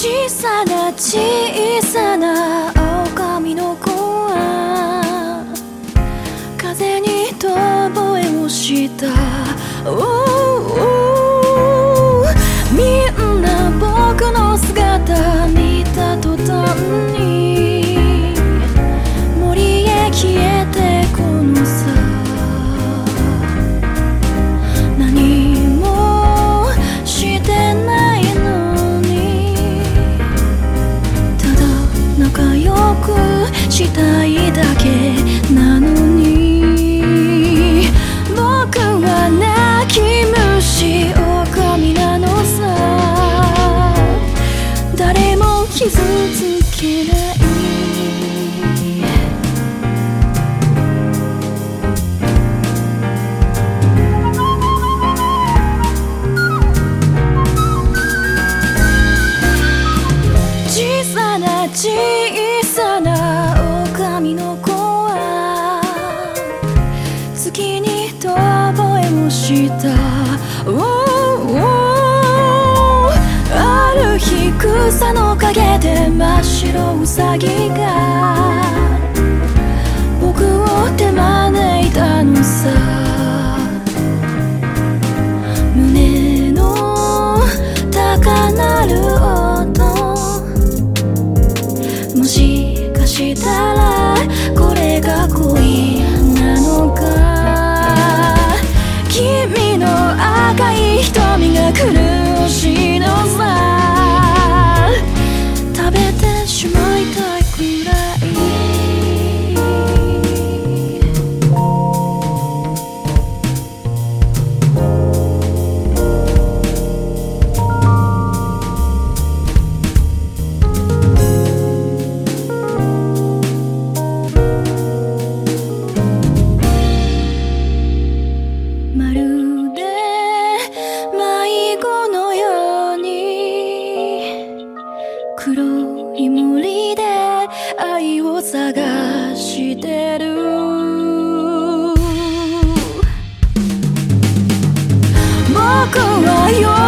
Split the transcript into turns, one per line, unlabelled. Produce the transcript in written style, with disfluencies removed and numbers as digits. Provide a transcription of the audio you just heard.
小さな小さな狼の子は風に遠吠えをした、みんな僕の姿見た途端に森へ消えてくのさ。何もしてないのにただ仲良くしたいだけなのに、僕は泣き虫狼なのさ。誰も傷つけない。小さな小さな狼の子は月に遠吠えをした、ある日草の陰で真っ白ウサギが僕を手招いたのさ。胸の高鳴る音、もしかしたらこれが恋なのか。君の赤い瞳が苦しいのさ。食べてしまいたいくらい。まるで迷子のように黒い森で愛を探してる。僕は